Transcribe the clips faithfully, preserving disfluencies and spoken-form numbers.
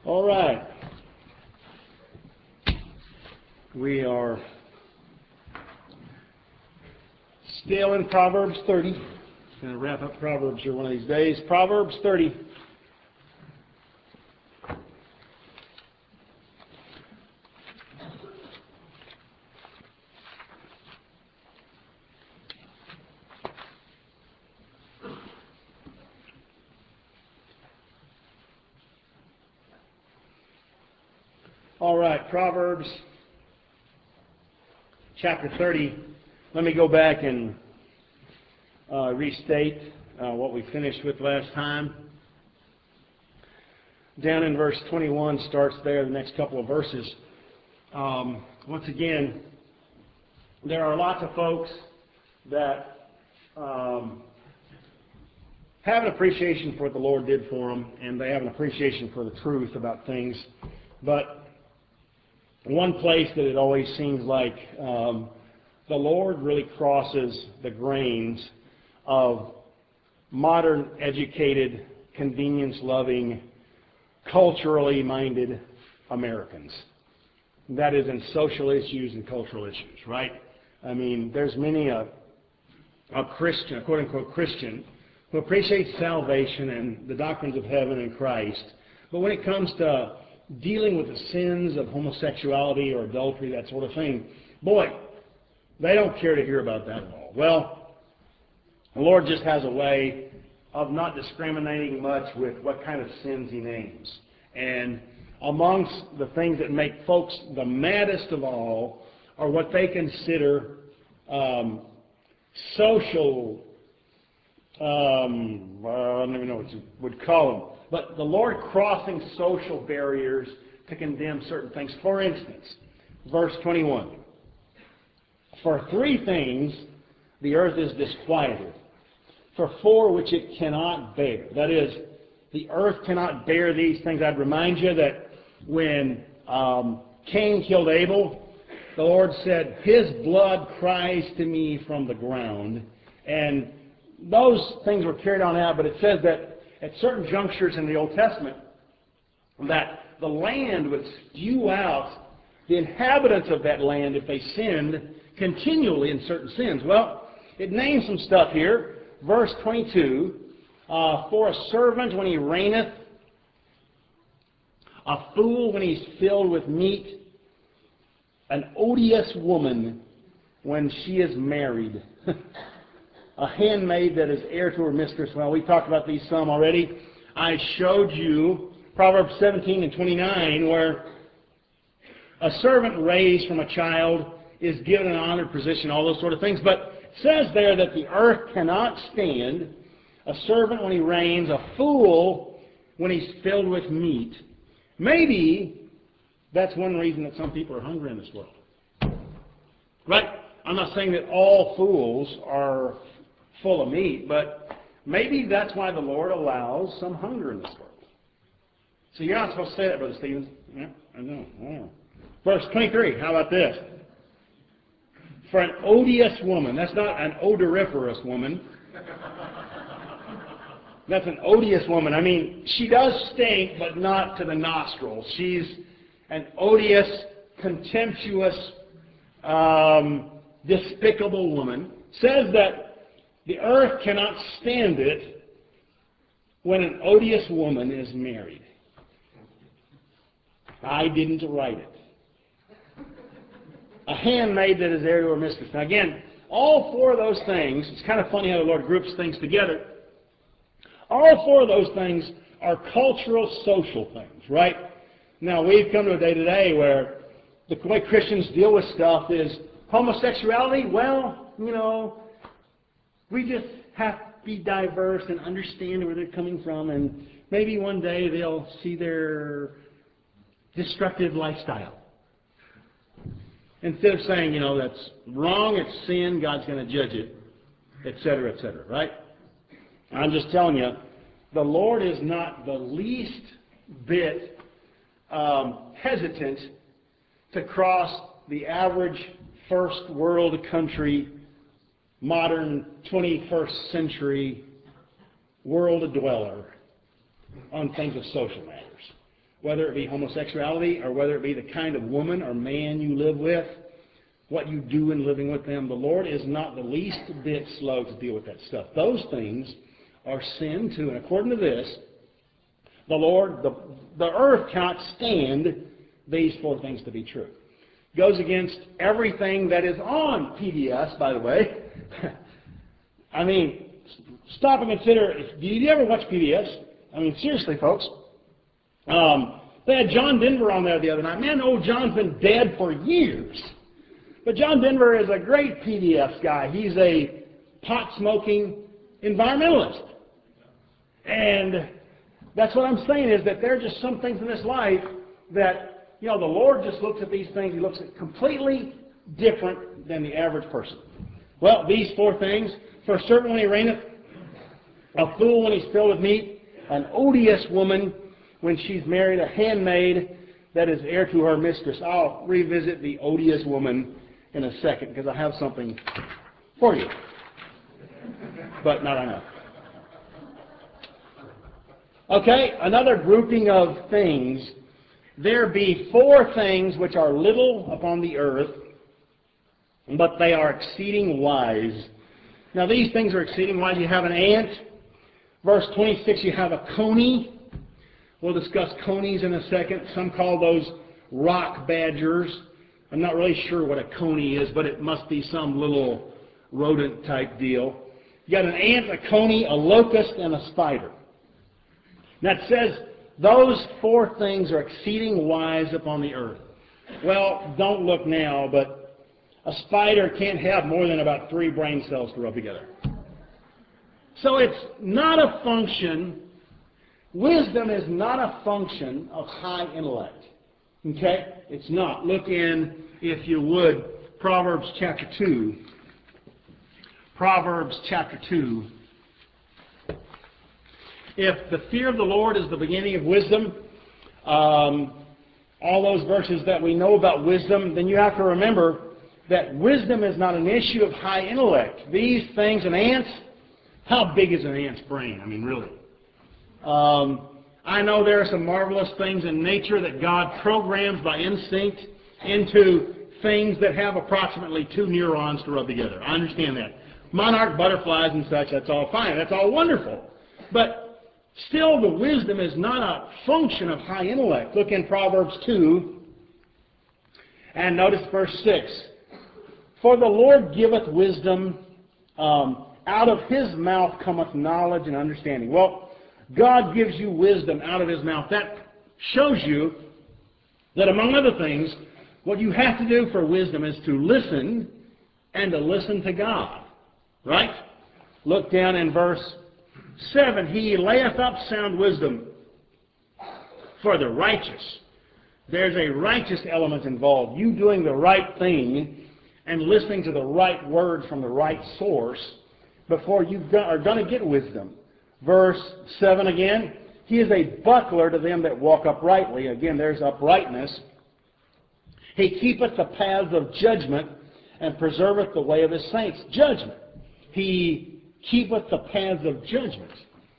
All right. We are still in Proverbs thirty. Going to wrap up Proverbs here one of these days. Proverbs thirty. All right, Proverbs chapter thirty. Let me go back and uh, restate uh, what we finished with last time. Down in verse twenty-one, starts there, the next couple of verses. Um, once again, there are lots of folks that um, have an appreciation for what the Lord did for them, and they have an appreciation for the truth about things. But one place that it always seems like um, the Lord really crosses the grains of modern, educated, convenience-loving, culturally minded Americans. That is in social issues and cultural issues, right? I mean, there's many a, a Christian, a quote-unquote Christian, who appreciates salvation and the doctrines of heaven and Christ. But when it comes to dealing with the sins of homosexuality or adultery, that sort of thing, boy, they don't care to hear about that at all. Well, the Lord just has a way of not discriminating much with what kind of sins He names. And amongst the things that make folks the maddest of all are what they consider um, social, um, I don't even know what you would call them, but the Lord crossing social barriers to condemn certain things. For instance, verse twenty-one. For three things the earth is disquieted, for four which it cannot bear. That is, the earth cannot bear these things. I'd remind you that when um, Cain killed Abel, the Lord said, his blood cries to me from the ground. And those things were carried on out, but it says that at certain junctures in the Old Testament, that the land would spew out the inhabitants of that land if they sinned continually in certain sins. Well, it names some stuff here. Verse twenty-two, uh, for a servant when he reigneth, a fool when he's filled with meat, an odious woman when she is married. A handmaid that is heir to her mistress. Well, we talked about these some already. I showed you Proverbs seventeen and twenty-nine, where a servant raised from a child is given an honored position, all those sort of things. But it says there that the earth cannot stand a servant when he reigns, a fool when he's filled with meat. Maybe that's one reason that some people are hungry in this world. Right? I'm not saying that all fools are full of meat, but maybe that's why the Lord allows some hunger in this world. So you're not supposed to say that, Brother Stevens. Yeah, I know. I know. Verse twenty-three, how about this? For an odious woman, that's not an odoriferous woman. That's an odious woman. I mean, she does stink, but not to the nostrils. She's an odious, contemptuous, um, despicable woman. Says that the earth cannot stand it when an odious woman is married. I didn't write it. A handmaid that is heir to her mistress. Now again, all four of those things, it's kind of funny how the Lord groups things together. All four of those things are cultural, social things, right? Now we've come to a day today where the way Christians deal with stuff is homosexuality. Well, you know, we just have to be diverse and understand where they're coming from, and maybe one day they'll see their destructive lifestyle. Instead of saying, you know, that's wrong, it's sin, God's going to judge it, et cetera, et cetera, right? I'm just telling you, the Lord is not the least bit um, hesitant to cross the average first world country, modern twenty-first century world dweller on things of social matters. whether it be homosexuality or whether it be the kind of woman or man you live with, what you do in living with them. The Lord is not the least bit slow to deal with that stuff. Those things are sin too. And according to this, the Lord, the, the earth cannot stand these four things to be true. Goes against everything that is on P B S, by the way. I mean, stop and consider, do you ever watch P B S? I mean, seriously, folks. Um, they had John Denver on there the other night. Man, old John's been dead for years. But John Denver is a great P B S guy. He's a pot-smoking environmentalist. And that's what I'm saying is that there are just some things in this life that, you know, the Lord just looks at these things. He looks at completely different than the average person. Well, these four things: for a servant when he reigneth, a fool when he's filled with meat, an odious woman when she's married, a handmaid that is heir to her mistress. I'll revisit the odious woman in a second because I have something for you. But not right now. Okay, another grouping of things. There be four things which are little upon the earth, but they are exceeding wise. Now these things are exceeding wise. You have an ant. Verse twenty-six, you have a coney. We'll discuss conies in a second. Some call those rock badgers. I'm not really sure what a coney is, but it must be some little rodent type deal. You got an ant, a coney, a locust, and a spider. Now it says those four things are exceeding wise upon the earth. Well, don't look now, but a spider can't have more than about three brain cells to rub together. So it's not a function, wisdom is not a function of high intellect. Okay? It's not. Look in, if you would, Proverbs chapter two. Proverbs chapter two. If the fear of the Lord is the beginning of wisdom, um, all those verses that we know about wisdom, then you have to remember that wisdom is not an issue of high intellect. These things, an ant, how big is an ant's brain? I mean, really. Um, I know there are some marvelous things in nature that God programs by instinct into things that have approximately two neurons to rub together. I understand that. Monarch butterflies and such, that's all fine. That's all wonderful. But still, the wisdom is not a function of high intellect. Look in Proverbs two, and notice verse six. For the Lord giveth wisdom, um, out of his mouth cometh knowledge and understanding. Well, God gives you wisdom out of his mouth. That shows you that, among other things, what you have to do for wisdom is to listen and to listen to God. Right? Look down in verse seven. He layeth up sound wisdom for the righteous. There's a righteous element involved. You doing the right thing and listening to the right word from the right source before you are going to get wisdom. Verse seven again. He is a buckler to them that walk uprightly. Again, there's uprightness. He keepeth the paths of judgment and preserveth the way of his saints. Judgment. He keepeth the paths of judgment.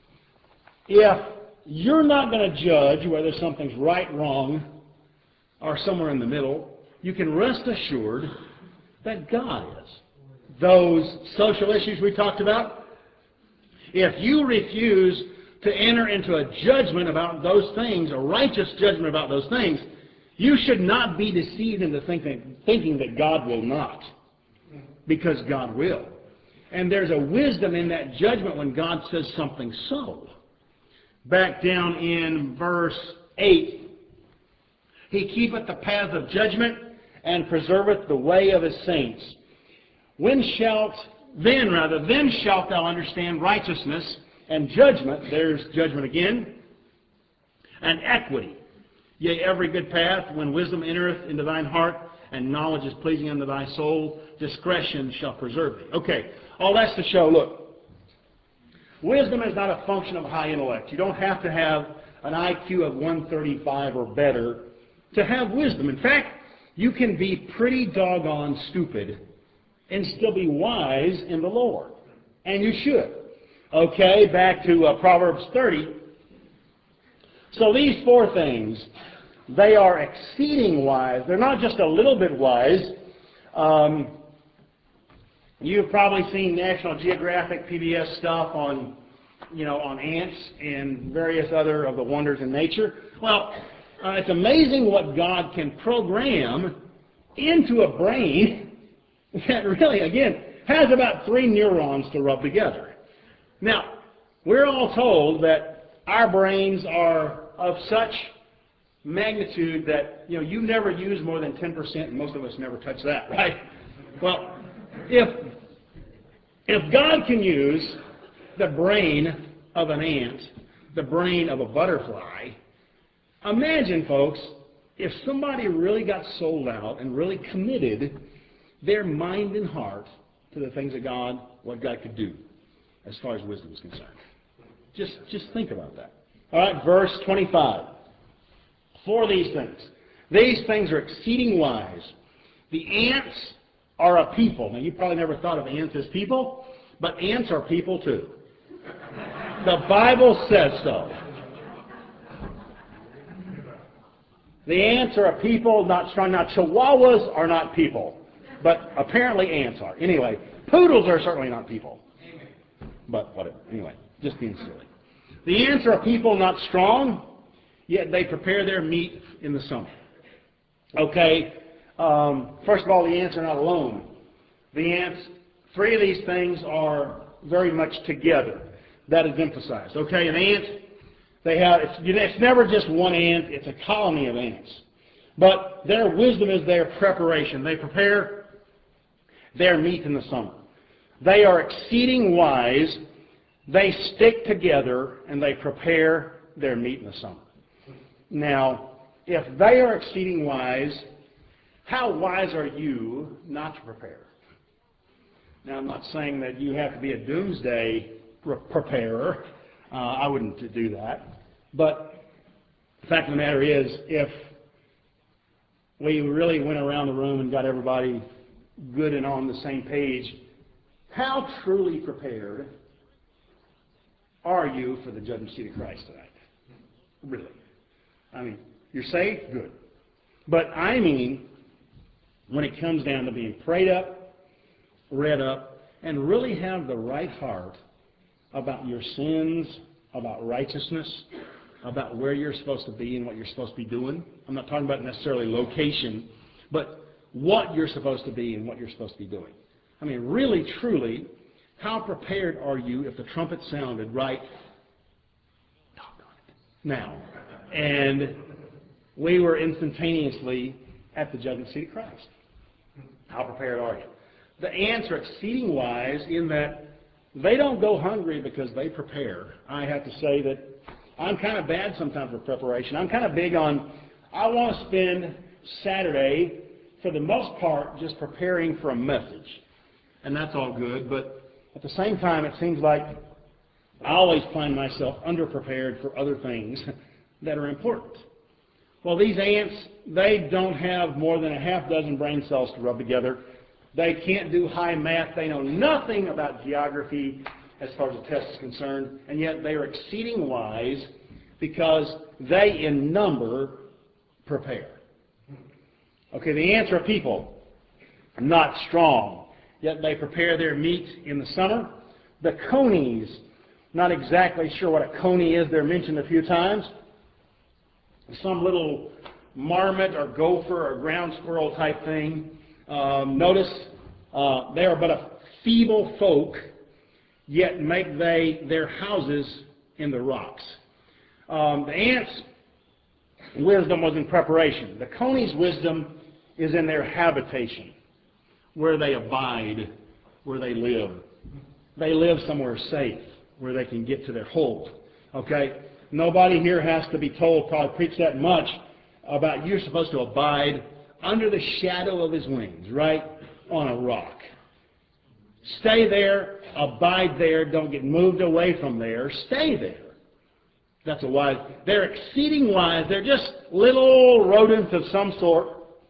If you're not going to judge whether something's right, wrong, or somewhere in the middle, you can rest assured that God is. Those social issues we talked about, if you refuse to enter into a judgment about those things, a righteous judgment about those things, you should not be deceived into thinking, thinking that God will not, because God will. And there's a wisdom in that judgment when God says something so. Back down in verse eight. He keepeth the paths of judgment and preserveth the way of his saints. When shalt, then rather, then shalt thou understand righteousness and judgment. There's judgment again. And equity. Yea, every good path, when wisdom entereth into thine heart, and knowledge is pleasing unto thy soul, discretion shall preserve thee. Okay, all that's to show, look, wisdom is not a function of high intellect. You don't have to have an I Q of one thirty-five or better to have wisdom. In fact, you can be pretty doggone stupid and still be wise in the Lord. And you should. Okay, back to uh, Proverbs thirty. So these four things, they are exceeding wise. They're not just a little bit wise. Um, you've probably seen National Geographic P B S stuff on, you know, on ants and various other of the wonders in nature. Well, uh, it's amazing what God can program into a brain that really, again, has about three neurons to rub together. Now, we're all told that our brains are of such magnitude that, you know, you never use more than ten percent, and most of us never touch that, right? Well, if, if God can use the brain of an ant, the brain of a butterfly, imagine, folks, if somebody really got sold out and really committed their mind and heart to the things of God, what God could do as far as wisdom is concerned. Just, just think about that. All right, verse twenty-five. For these things. These things are exceeding wise. The ants are a people. Now, you probably never thought of ants as people, but ants are people too. The Bible says so. The ants are a people, not strong. Now, chihuahuas are not people, but apparently ants are. Anyway, poodles are certainly not people. But whatever. Anyway, just being silly. The ants are a people not strong, yet they prepare their meat in the summer. Okay, um, first of all, the ants are not alone. The ants, three of these things are very much together. That is emphasized. Okay, an ant, they have, it's, it's never just one ant, it's a colony of ants. But their wisdom is their preparation. They prepare their meat in the summer. They are exceeding wise. They stick together and they prepare their meat in the summer. Now, if they are exceeding wise, how wise are you not to prepare? Now, I'm not saying that you have to be a doomsday preparer. Uh, I wouldn't do that. But the fact of the matter is, if we really went around the room and got everybody good and on the same page, how truly prepared are you for the judgment seat of Christ tonight? Really? I mean, you're saved? Good. But I mean, when it comes down to being prayed up, read up, and really have the right heart about your sins, about righteousness, about where you're supposed to be and what you're supposed to be doing. I'm not talking about necessarily location, but what you're supposed to be and what you're supposed to be doing. I mean, really, truly, how prepared are you if the trumpet sounded right now? And we were instantaneously at the judgment seat of Christ. How prepared are you? The ants are exceeding wise in that they don't go hungry because they prepare. I have to say that I'm kind of bad sometimes with preparation. I'm kind of big on, I want to spend Saturday, for the most part, just preparing for a message. And that's all good, but at the same time, it seems like I always find myself underprepared for other things that are important. Well, these ants, they don't have more than a half dozen brain cells to rub together. They can't do high math. They know nothing about geography as far as the test is concerned, and yet they are exceeding wise because they, in number, prepare. Okay, the ants are people, not strong, yet they prepare their meat in the summer. The conies, not exactly sure what a coney is. They're mentioned a few times. Some little marmot or gopher or ground squirrel type thing. Um, notice uh, they are but a feeble folk, yet make they their houses in the rocks. Um, the ants' wisdom was in preparation. The conies' wisdom is in their habitation, where they abide, where they live. They live somewhere safe, where they can get to their hole. Okay? Nobody here has to be told, probably preach that much, about you're supposed to abide under the shadow of his wings, right? On a rock. Stay there, abide there, don't get moved away from there, stay there. That's a wise. They're exceeding wise. They're just little rodents of some sort.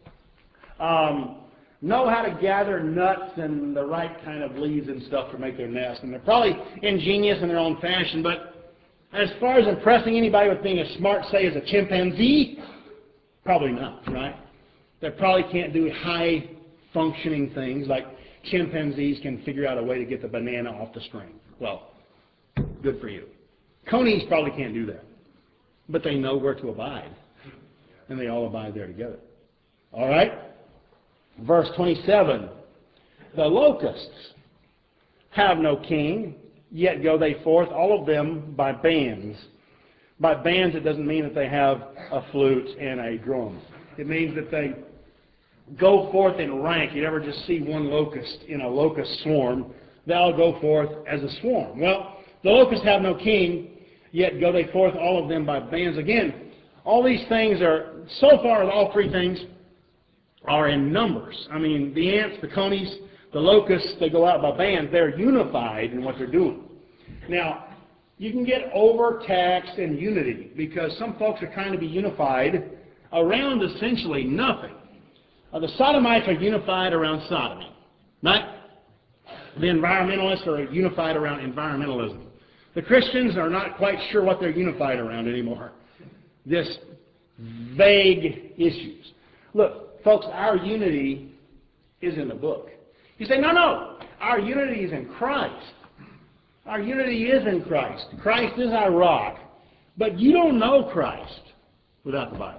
Um, know how to gather nuts and the right kind of leaves and stuff to make their nest. And they're probably ingenious in their own fashion, but As far as impressing anybody with being as smart, say, as a chimpanzee, probably not, right? They probably can't do high-functioning things like chimpanzees can figure out a way to get the banana off the string. Well, good for you. Conies probably can't do that. But they know where to abide. And they all abide there together. All right? Verse twenty-seven. The locusts have no king, yet go they forth, all of them by bands. By bands, it doesn't mean that they have a flute and a drum. It means that they go forth in rank. You never just see one locust in a locust swarm. They all go forth as a swarm. Well, the locusts have no king, yet go they forth, all of them by bands. Again, all these things are, so far, all three things are in numbers. I mean, the ants, the conies, the locusts, they go out by bands. They're unified in what they're doing. Now, you can get overtaxed in unity because some folks are trying to be unified around essentially nothing. Uh, the sodomites are unified around sodomy, right? The environmentalists are unified around environmentalism. The Christians are not quite sure what they're unified around anymore. This vague issues. Look, folks, our unity is in the book. You say, no, no, our unity is in Christ. Our unity is in Christ. Christ is our rock. But you don't know Christ without the Bible.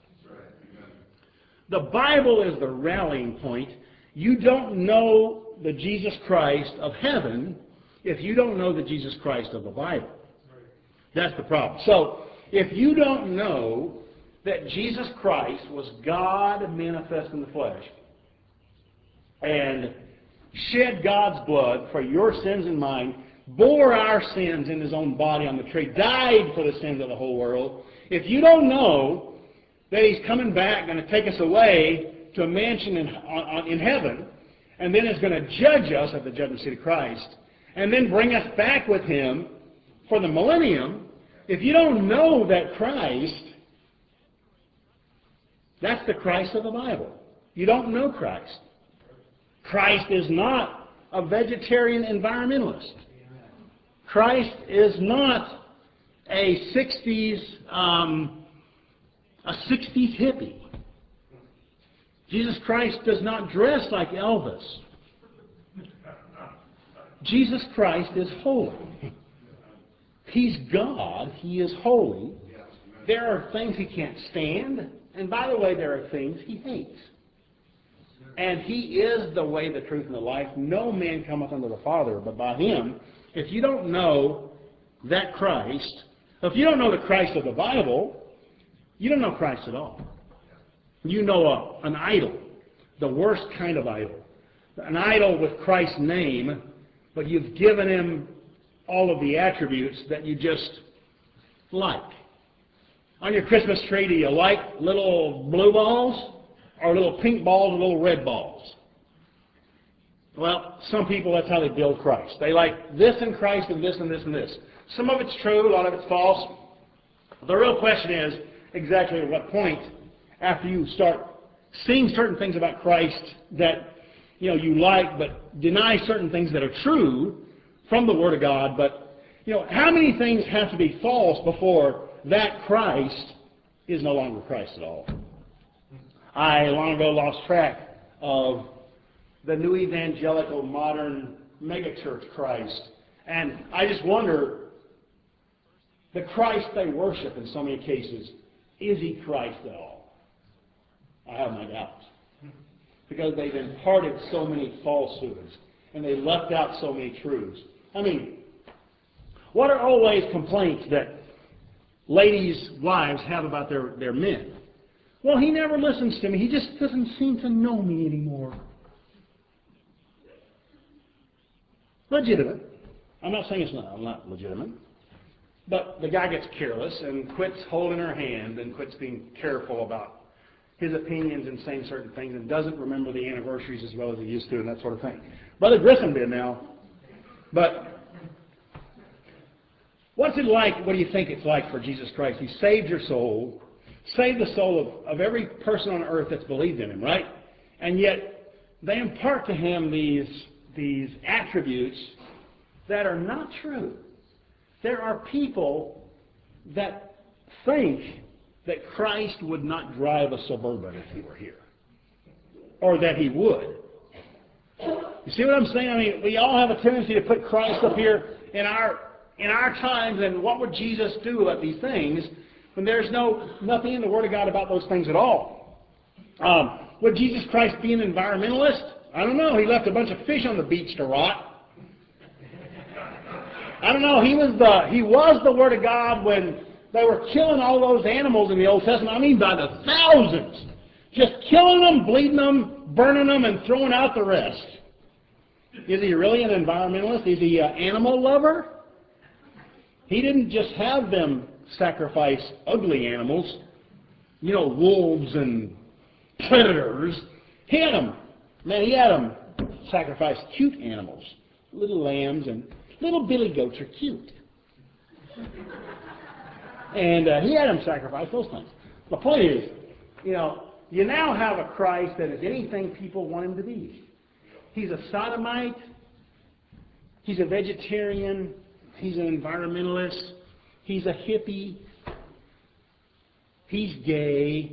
The Bible is the rallying point. You don't know the Jesus Christ of heaven if you don't know the Jesus Christ of the Bible. That's the problem. So, if you don't know that Jesus Christ was God manifest in the flesh and shed God's blood for your sins and mine, bore our sins in his own body on the tree, died for the sins of the whole world, if you don't know that he's coming back, going to take us away to a mansion in, on, in heaven, and then is going to judge us at the judgment seat of Christ, and then bring us back with him for the millennium, if you don't know that Christ, that's the Christ of the Bible. You don't know Christ. Christ is not a vegetarian environmentalist. Christ is not a sixties um, a sixties hippie. Jesus Christ does not dress like Elvis. Jesus Christ is holy. He's God. He is holy. There are things he can't stand. And by the way, there are things he hates. And he is the way, the truth, and the life. No man cometh unto the Father but by him. If you don't know that Christ, if you don't know the Christ of the Bible, you don't know Christ at all. You know a, an idol, the worst kind of idol. An idol with Christ's name, but you've given him all of the attributes that you just like. On your Christmas tree, do you like little blue balls or little pink balls or little red balls? Well, some people, that's how they build Christ. They like this in Christ and this and this and this. Some of it's true, a lot of it's false. The real question is exactly at what point, after you start seeing certain things about Christ that you know you like, but deny certain things that are true from the Word of God. But you know, how many things have to be false before that Christ is no longer Christ at all? I long ago lost track of the new evangelical modern megachurch Christ, and I just wonder, the Christ they worship in so many cases, is he Christ at all? I have my doubts. Because they've imparted so many falsehoods, and they left out so many truths. I mean, what are always complaints that ladies' wives have about their, their men? Well, he never listens to me. He just doesn't seem to know me anymore. Legitimate. I'm not saying it's not, not legitimate. But the guy gets careless and quits holding her hand and quits being careful about his opinions and saying certain things and doesn't remember the anniversaries as well as he used to and that sort of thing. Brother Grissom did now. But what's it like, what do you think it's like for Jesus Christ? He saved your soul, saved the soul of, of every person on earth that's believed in him, right? And yet they impart to him these, these attributes that are not true. There are people that think that Christ would not drive a Suburban if he were here, or that he would. You see what I'm saying? I mean, we all have a tendency to put Christ up here in our in our times, and what would Jesus do about these things when there's no nothing in the Word of God about those things at all? Um, would Jesus Christ be an environmentalist? I don't know. He left a bunch of fish on the beach to rot. I don't know. He was the he was the Word of God when they were killing all those animals in the Old Testament. I mean, by the thousands, just killing them, bleeding them, burning them, and throwing out the rest. Is he really an environmentalist? Is he an animal lover? He didn't just have them sacrifice ugly animals, you know, wolves and predators. He had them, man, he had them sacrifice cute animals. Little lambs and little billy goats are cute. And uh, he had them sacrifice those things. The point is, you know, you now have a Christ that is anything people want him to be. He's a sodomite. He's a vegetarian. He's an environmentalist. He's a hippie. He's gay.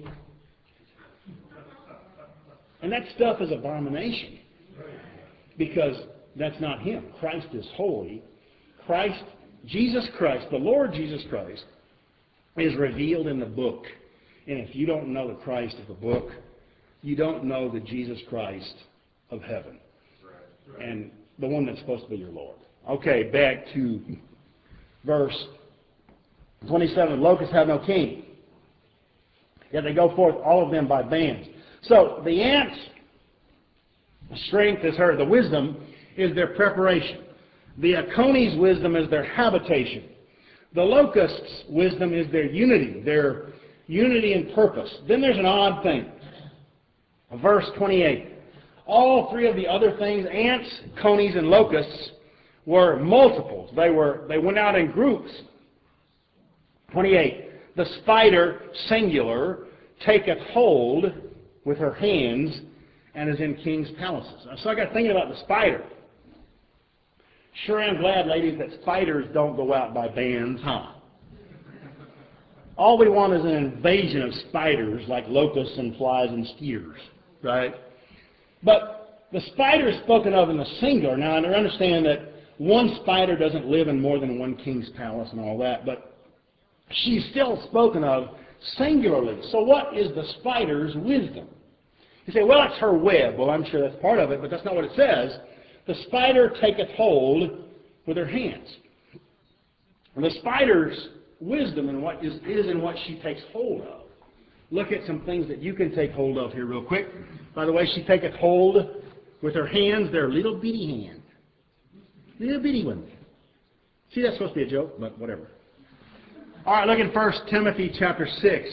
And that stuff is abomination. Because that's not him. Christ is holy. Christ, Jesus Christ, the Lord Jesus Christ, is revealed in the book. And if you don't know the Christ of the book, you don't know the Jesus Christ of heaven. Right, right. And the one that's supposed to be your Lord. Okay, back to verse twenty-seven. Locusts have no king, yet they go forth all of them by bands. So the ants' strength is her, the wisdom is their preparation. The conies' wisdom is their habitation. The locusts' wisdom is their unity, their unity and purpose. Then there's an odd thing. Verse twenty-eight. All three of the other things, ants, conies, and locusts, were multiples. They were they went out in groups. twenty-eight. The spider, singular, taketh hold with her hands and is in king's palaces. So I got thinking about the spider. Sure am glad, ladies, that spiders don't go out by bands, huh? All we want is an invasion of spiders like locusts and flies and skeeters, right? But the spider is spoken of in the singular. Now, I understand that one spider doesn't live in more than one king's palace and all that, but she's still spoken of singularly. So what is the spider's wisdom? You say, well, it's her web. Well, I'm sure that's part of it, but that's not what it says. The spider taketh hold with her hands. And the spider's wisdom in what is, is in what she takes hold of. Look at some things that you can take hold of here real quick. By the way, she taketh hold with her hands, their little bitty hand. Little bitty one. See, that's supposed to be a joke, but whatever. All right, look at First Timothy chapter six.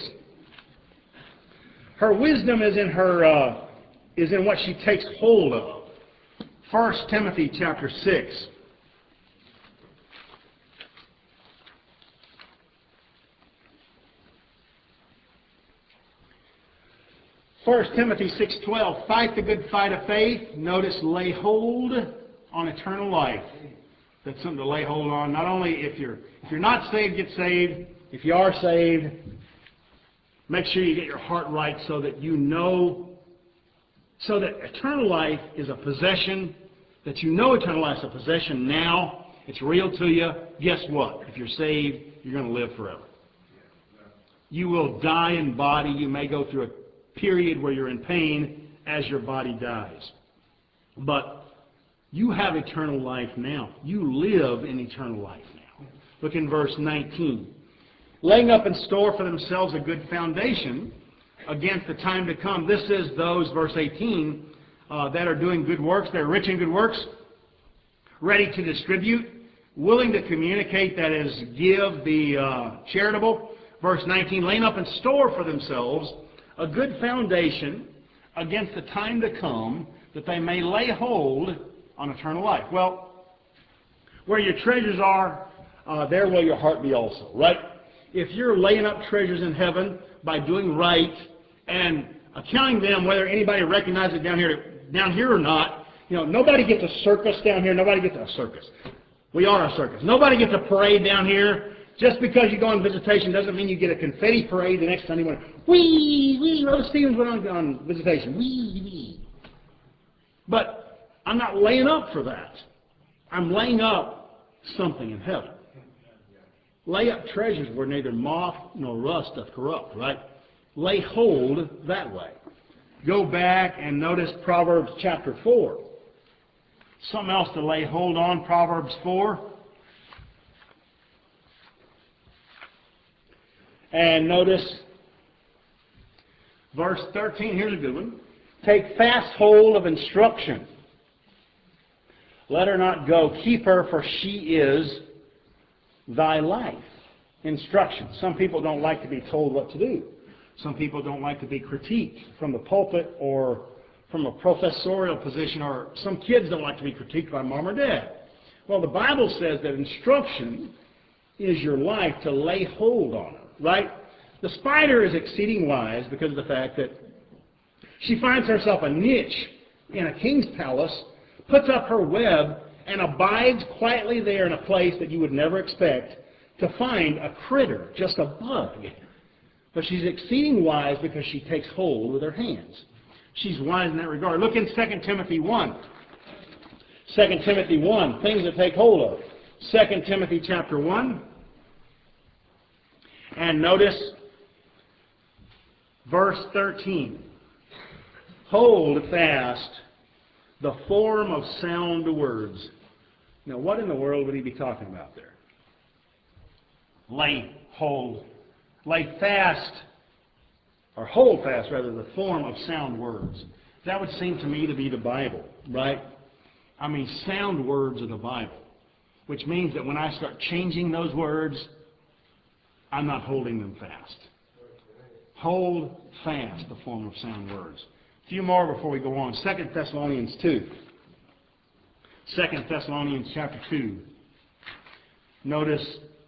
Her wisdom is in her uh, is in what she takes hold of. First Timothy chapter six. First Timothy six twelve. Fight the good fight of faith. Notice, lay hold on eternal life. That's something to lay hold on. Not only if you're if you're not saved, get saved. If you are saved, make sure you get your heart right so that you know, so that eternal life is a possession, that you know eternal life is a possession now. It's real to you. Guess what? If you're saved, you're going to live forever. You will die in body. You may go through a period where you're in pain as your body dies. But you have eternal life now. You live in eternal life now. Look in verse nineteen. Laying up in store for themselves a good foundation against the time to come. This is those, verse eighteen, uh, that are doing good works. They're rich in good works, ready to distribute, willing to communicate, that is, give, be uh, charitable. Verse nineteen, laying up in store for themselves a good foundation against the time to come, that they may lay hold on eternal life. Well, where your treasures are, uh, there will your heart be also, right? If you're laying up treasures in heaven by doing right and accounting them, whether anybody recognizes it down here, down here or not, you know, nobody gets a circus down here. Nobody gets a circus. We are a circus. Nobody gets a parade down here Just because you go on visitation doesn't mean you get a confetti parade the next Sunday morning. Wee, wee, Brother Stevens went on, on visitation. Wee, wee. But I'm not laying up for that. I'm laying up something in heaven. Lay up treasures where neither moth nor rust doth corrupt, right? Lay hold that way. Go back and notice Proverbs chapter four. Something else to lay hold on, Proverbs four. And notice verse thirteen. Here's a good one. Take fast hold of instruction. Let her not go. Keep her, for she is thy life. Instruction. Some people don't like to be told what to do. Some people don't like to be critiqued from the pulpit or from a professorial position, or some kids don't like to be critiqued by mom or dad. Well, the Bible says that instruction is your life to lay hold on it, right? The spider is exceeding wise because of the fact that she finds herself a niche in a king's palace, puts up her web, and abides quietly there in a place that you would never expect to find a critter, just a bug. But she's exceeding wise because she takes hold with her hands. She's wise in that regard. Look in Second Timothy one. Second Timothy one, things to take hold of. Second Timothy chapter one. And notice verse thirteen. Hold fast the form of sound words. Now, what in the world would he be talking about there? Lay hold. Lay fast, or hold fast, rather, the form of sound words. That would seem to me to be the Bible, right? I mean, sound words of the Bible. Which means that when I start changing those words, I'm not holding them fast. Hold fast the form of sound words. A few more before we go on. Second Thessalonians two. Second Thessalonians chapter two. Notice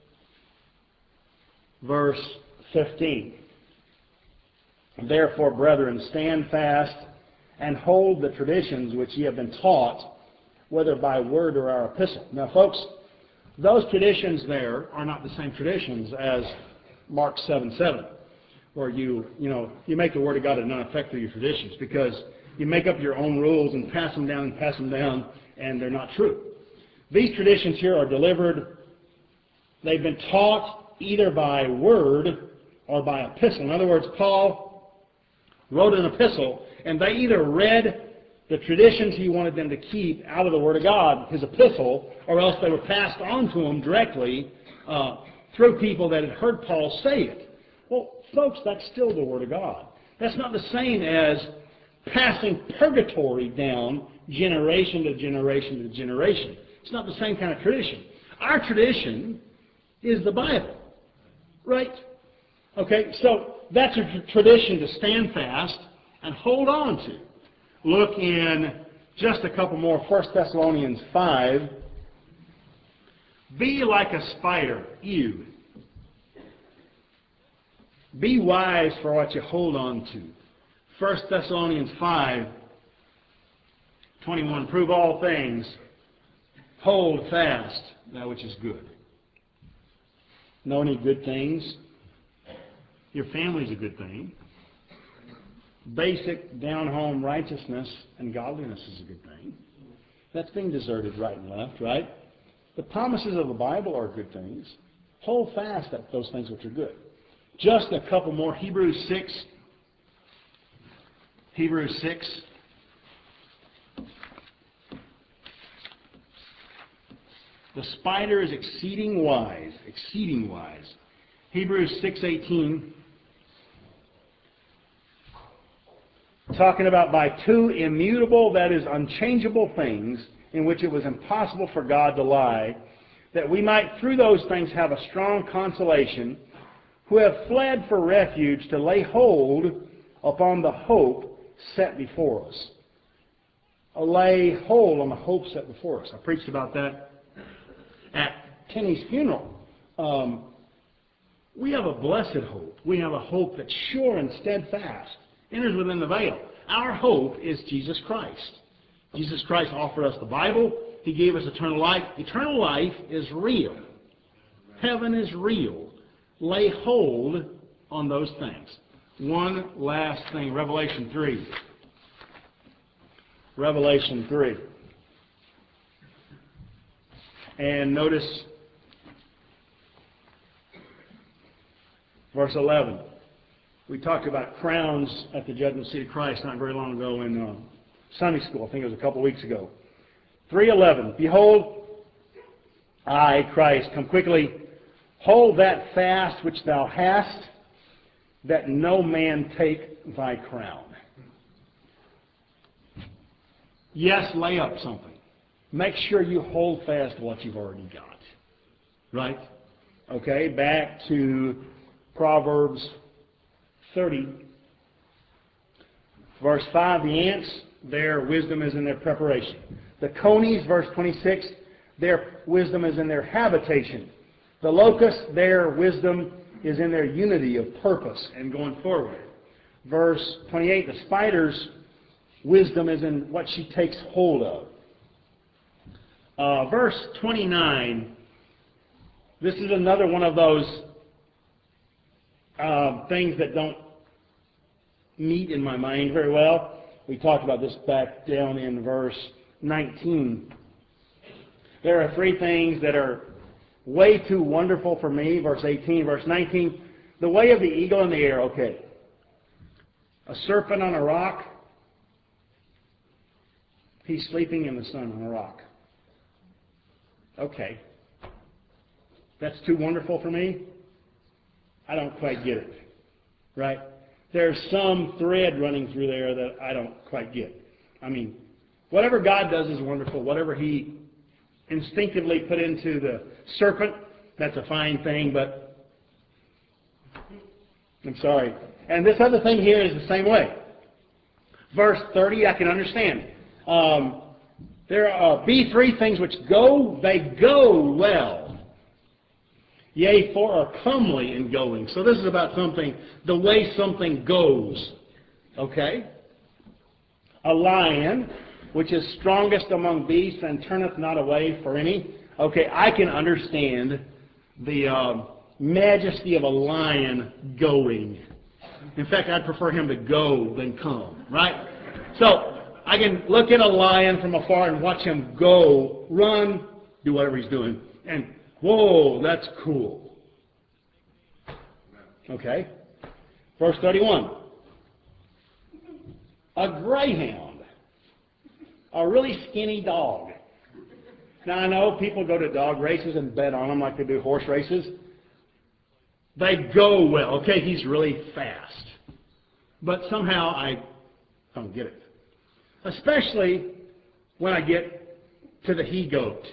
verse fifteen. Therefore, brethren, stand fast and hold the traditions which ye have been taught, whether by word or our epistle. Now, folks, those traditions there are not the same traditions as Mark seven seven, where you, you know, you make the Word of God of none effect through your traditions, because you make up your own rules and pass them down and pass them down, and they're not true. These traditions here are delivered, they've been taught either by word or by epistle. In other words, Paul wrote an epistle, and they either read the traditions he wanted them to keep out of the Word of God, his epistle, or else they were passed on to him directly uh, through people that had heard Paul say it. Well, folks, that's still the Word of God. That's not the same as passing purgatory down generation to generation to generation. It's not the same kind of tradition. Our tradition is the Bible, right? Okay, so that's a tradition to stand fast and hold on to. Look in just a couple more, First Thessalonians five. Be like a spider, ewe. Be wise for what you hold on to. First Thessalonians five, twenty-one. Prove all things. Hold fast that which is good. Know any good things? Your family's a good thing. Basic, down-home righteousness and godliness is a good thing. That's being deserted right and left, right? The promises of the Bible are good things. Hold fast at those things which are good. Just a couple more. Hebrews six. Hebrews six. The spider is exceeding wise. Exceeding wise. Hebrews six eighteen. Talking about by two immutable, that is unchangeable things, in which it was impossible for God to lie, that we might through those things have a strong consolation, who have fled for refuge to lay hold upon the hope set before us. A lay hold on the hope set before us. I preached about that at Kenny's funeral. Um, we have a blessed hope. We have a hope that's sure and steadfast. Enters within the veil. Our hope is Jesus Christ. Jesus Christ offered us the Bible. He gave us eternal life. Eternal life is real. heaven is real, lay hold on those things. One last thing, Revelation three. Revelation three. And notice verse eleven. We talked about crowns at the judgment seat of Christ not very long ago in uh, Sunday school. I think it was a couple weeks ago. three eleven. Behold, I, Christ, come quickly. Hold that fast which thou hast, that no man take thy crown. Yes, lay up something. Make sure you hold fast what you've already got. Right? Okay, back to Proverbs thirty. Verse five, the ants, their wisdom is in their preparation. The conies, verse twenty-six, their wisdom is in their habitation. The locusts, their wisdom is in their unity of purpose and going forward. Verse twenty-eight, the spider's wisdom is in what she takes hold of. Uh, verse twenty-nine, this is another one of those uh, things that don't meet in my mind very well. We talked about this back down in verse nineteen. There are three things that are way too wonderful for me. Verse eighteen, verse nineteen. The way of the eagle in the air, okay. A serpent on a rock. He's sleeping in the sun on a rock. Okay. That's too wonderful for me? I don't quite get it. Right? There's some thread running through there that I don't quite get. I mean, whatever God does is wonderful. Whatever He instinctively put into the serpent, that's a fine thing, but I'm sorry. And this other thing here is the same way. Verse thirty, I can understand. Um, there are be three things which go, they go well. Yea, four are comely in going. So this is about something, the way something goes. Okay? A lion, which is strongest among beasts and turneth not away for any. Okay, I can understand the um, majesty of a lion going. In fact, I'd prefer him to go than come, right? So, I can look at a lion from afar and watch him go, run, do whatever he's doing, and whoa, that's cool. Okay? Verse thirty-one. A greyhound. A really skinny dog. Now, I know people go to dog races and bet on them like they do horse races. They go well. Okay, he's really fast. But somehow I don't get it. Especially when I get to the he-goat.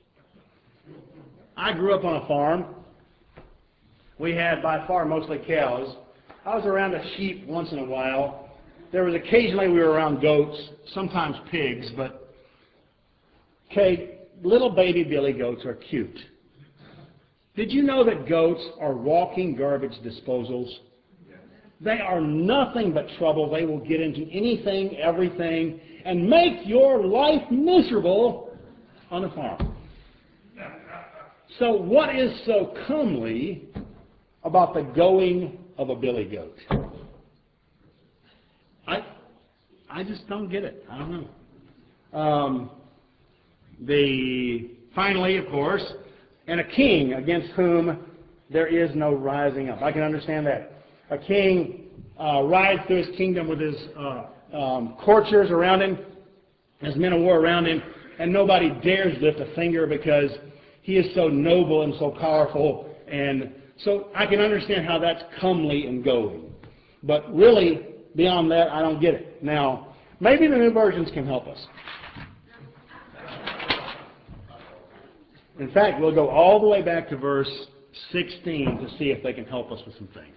I grew up on a farm. We had by far mostly cows. I was around a sheep once in a while. There was occasionally we were around goats, sometimes pigs, but okay, little baby billy goats are cute. Did you know that goats are walking garbage disposals? They are nothing but trouble. They will get into anything, everything, and make your life miserable on a farm. So what is so comely about the going of a billy goat? I I just don't get it. I don't know. Um, the finally, of course, and a king against whom there is no rising up. I can understand that. A king uh, rides through his kingdom with his uh, um, courtiers around him, his men of war around him, and nobody dares lift a finger because he is so noble and so powerful. And so I can understand how that's comely and going. But really, beyond that, I don't get it. Now, maybe the new versions can help us. In fact, we'll go all the way back to verse sixteen to see if they can help us with some things.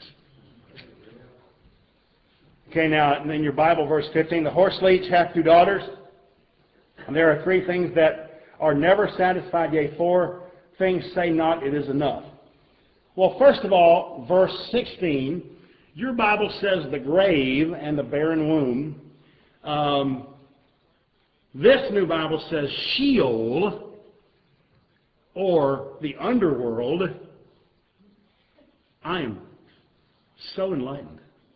Okay, now in your Bible, verse fifteen, the horse leech hath two daughters, and there are three things that are never satisfied, yea, four things say not, it is enough. Well, first of all, verse sixteen, your Bible says the grave and the barren womb. Um, this new Bible says Sheol, or the underworld, I am so enlightened.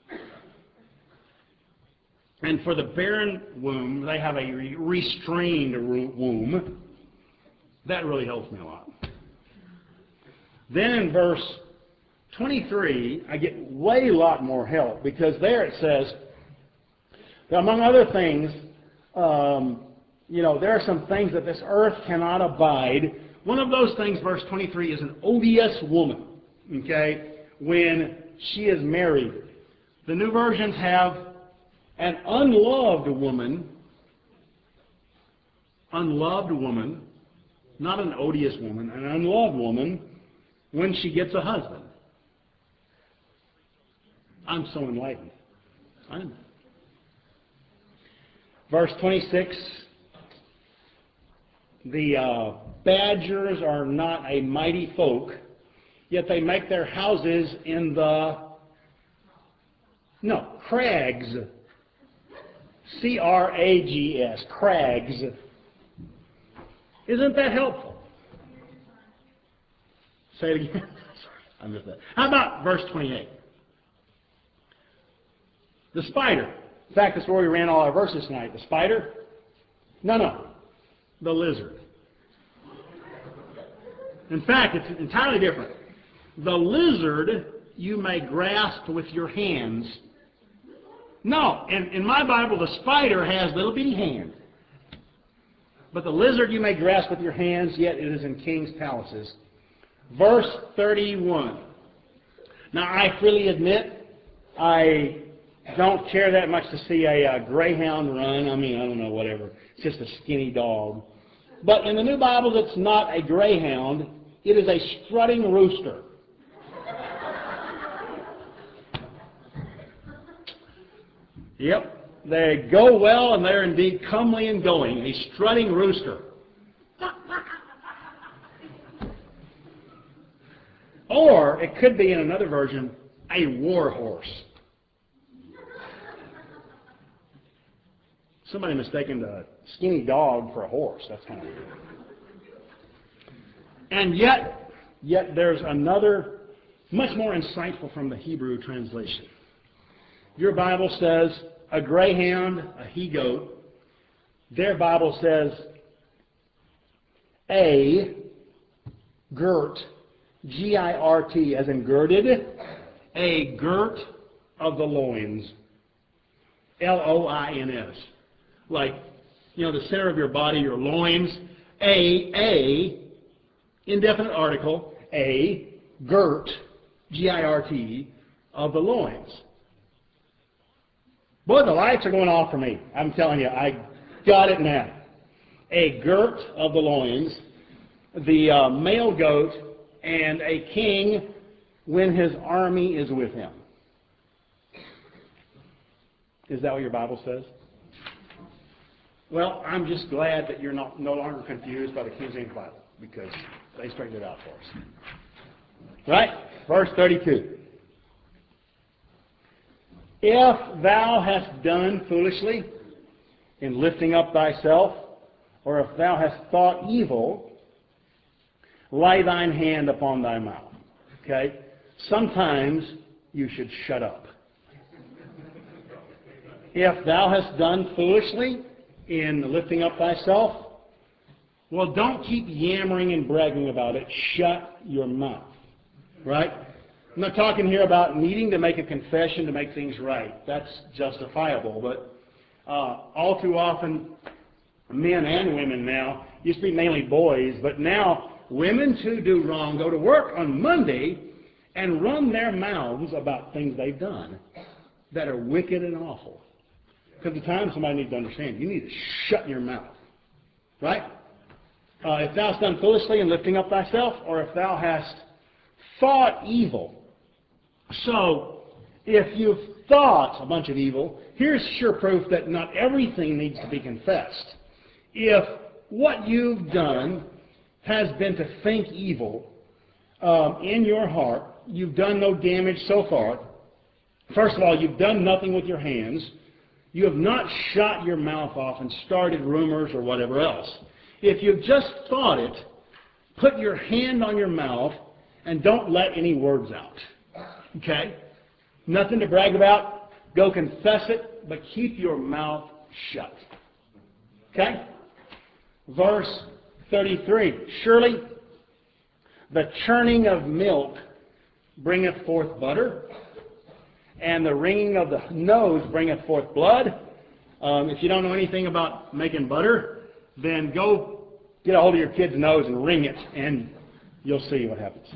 And for the barren womb, they have a re- restrained womb. That really helps me a lot. Then in verse twenty-three, I get way a lot more help, because there it says, that among other things, um, you know, there are some things that this earth cannot abide. One of those things, verse twenty-three, is an odious woman, okay, when she is married. The new versions have an unloved woman, unloved woman, not an odious woman, an unloved woman, when she gets a husband. I'm so enlightened. I'm. Verse twenty-six, the uh, badgers are not a mighty folk, yet they make their houses in the, no, crags. C R A G S, crags. Isn't that helpful? Say it again. Sorry, I missed that. How about verse twenty-eight? The spider. In fact, that's where we ran all our verses tonight. The spider? No, no. The lizard. In fact, it's entirely different. The lizard you may grasp with your hands. No, in, in my Bible, the spider has little bitty hands. But the lizard you may grasp with your hands, yet it is in kings' palaces. Verse thirty-one. Now, I freely admit, I don't care that much to see a, a greyhound run. I mean, I don't know, whatever. It's just a skinny dog. But in the New Bible, it's not a greyhound. It is a strutting rooster. Yep. They go well, and they're indeed comely and going. A strutting rooster. Or, it could be in another version, a war horse. Somebody mistaken a skinny dog for a horse. That's kind of weird. And yet, yet there's another, much more insightful from the Hebrew translation. Your Bible says a greyhound, a he-goat. Their Bible says a girt, G I R T, as in girded, a girt of the loins, L O I N S. Like, you know, the center of your body, your loins, a, a, indefinite article, a, girt, G I R T, of the loins. Boy, the lights are going off for me. I'm telling you, I got it now. A girt of the loins, the uh, male goat, and a king when his army is with him. Is that what your Bible says? Well, I'm just glad that you're not no longer confused by the King James Bible, because they straightened it out for us. Right? Verse thirty-two. If thou hast done foolishly in lifting up thyself, or if thou hast thought evil, lay thine hand upon thy mouth. Okay? Sometimes you should shut up. If thou hast done foolishly in lifting up thyself, well, don't keep yammering and bragging about it. Shut your mouth. Right? I'm not talking here about needing to make a confession to make things right. That's justifiable. But uh, all too often, men and women now, used to be mainly boys, but now women too do wrong, go to work on Monday and run their mouths about things they've done that are wicked and awful. Because at the time, somebody needs to understand, you need to shut your mouth. Right? Uh, if thou hast done foolishly in lifting up thyself, or if thou hast thought evil. So, if you've thought a bunch of evil, here's sure proof that not everything needs to be confessed. If what you've done has been to think evil um, in your heart, you've done no damage so far. First of all, you've done nothing with your hands. You have not shut your mouth off and started rumors or whatever else. If you've just thought it, put your hand on your mouth and don't let any words out. Okay? Nothing to brag about. Go confess it, but keep your mouth shut. Okay? Verse thirty-three. Surely the churning of milk bringeth forth butter, and the wringing of the nose bringeth forth blood. Um, if you don't know anything about making butter, then go get a hold of your kid's nose and wring it, and you'll see what happens.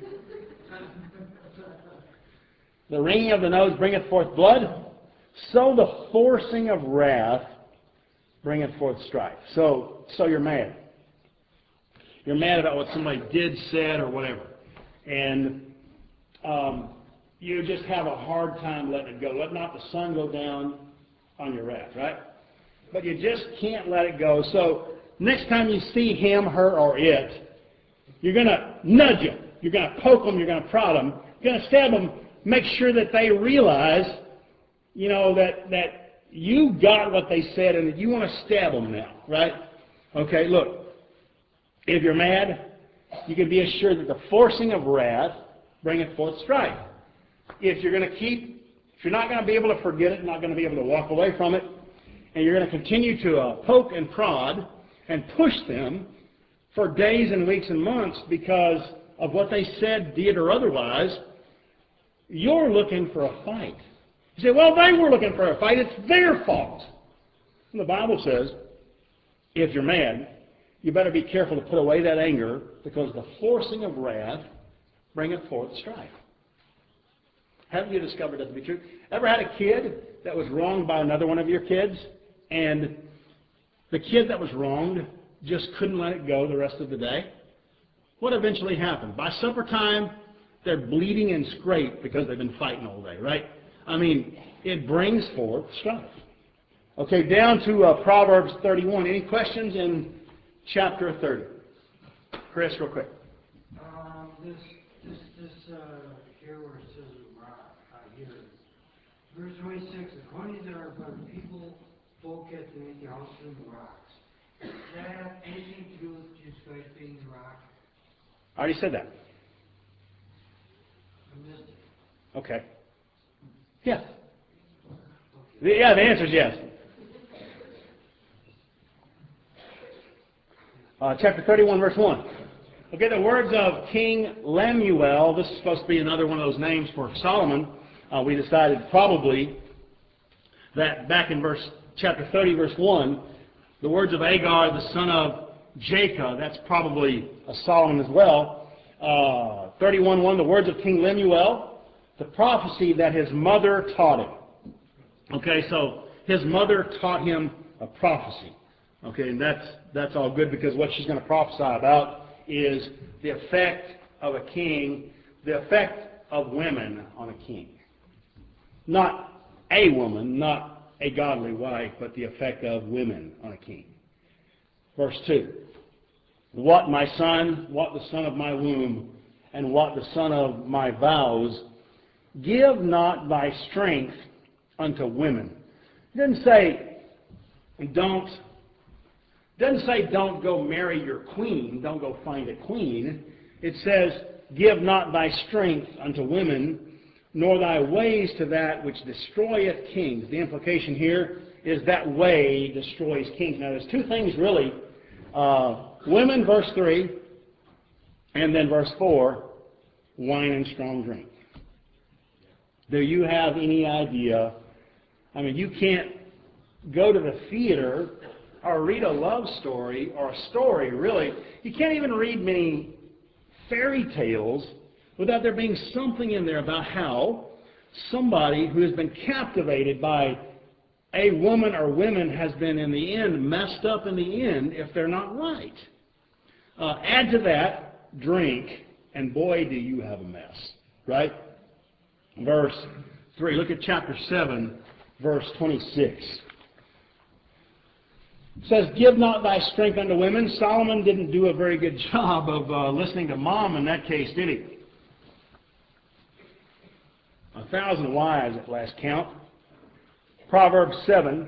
The wringing of the nose bringeth forth blood, so the forcing of wrath bringeth forth strife. So, so you're mad. You're mad about what somebody did, said, or whatever. And um, you just have a hard time letting it go. Let not the sun go down on your wrath, right? But you just can't let it go. So next time you see him, her, or it, you're going to nudge them. You're going to poke them. You're going to prod them. You're going to stab them. Make sure that they realize, you know, that, that you got what they said and that you want to stab them now, right? Okay, look. If you're mad, you can be assured that the forcing of wrath bringeth forth strife. If you're going to keep, if you're not going to be able to forget it, not going to be able to walk away from it, and you're going to continue to uh, poke and prod and push them for days and weeks and months because of what they said, did, or otherwise, you're looking for a fight. You say, well, they were looking for a fight. It's their fault. And the Bible says, if you're mad, you better be careful to put away that anger because the forcing of wrath bringeth forth strife. Haven't you discovered that to be true? Ever had a kid that was wronged by another one of your kids, and the kid that was wronged just couldn't let it go the rest of the day? What eventually happened? By supper time, they're bleeding and scraped because they've been fighting all day, right? I mean, it brings forth strife. Okay, down to uh, Proverbs thirty-one. Any questions in chapter thirty? Chris, real quick. Um, this, this, this, uh, here where it says rock, uh, here. Verse twenty-six, according to our but people folk at to make the house from rocks. Does that have anything to do with Jesus Christ being the rock? I already said that. I missed it. Okay. Yes. The, yeah, the answer is yes. Uh, chapter thirty-one, verse one. Okay, the words of King Lemuel. This is supposed to be another one of those names for Solomon. Uh, we decided probably that back in verse chapter thirty, verse one, the words of Agar, the son of Jacob, that's probably a Solomon as well. Uh, thirty-one one, the words of King Lemuel, the prophecy that his mother taught him. Okay, so his mother taught him a prophecy. Okay, and that's that's all good because what she's going to prophesy about is the effect of a king, the effect of women on a king. Not a woman, not a godly wife, but the effect of women on a king. Verse two. What, my son, what the son of my womb, and what the son of my vows, give not thy strength unto women. It doesn't say don't doesn't say don't go marry your queen, don't go find a queen. It says give not thy strength unto women, nor thy ways to that which destroyeth kings. The implication here is that way destroys kings. Now there's two things really. Uh, women, verse three, and then verse four, wine and strong drink. Do you have any idea? I mean, you can't go to the theater or read a love story or a story, really. You can't even read many fairy tales without there being something in there about how somebody who has been captivated by a woman or women has been, in the end, messed up in the end if they're not right. Uh, add to that, drink, and boy, do you have a mess, right? Verse three. Look at chapter seven, verse twenty-six. It says, give not thy strength unto women. Solomon didn't do a very good job of uh, listening to mom in that case, did he? A thousand wives at last count. Proverbs seven.